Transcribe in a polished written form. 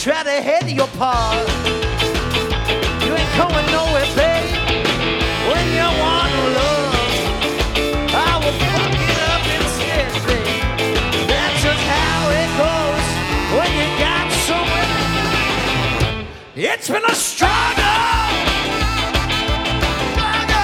try to head your paw. You ain't going nowhere, babe, when you want love. I will fuck it up instead, babe. That's just how it goes when you got someone. It's been a struggle.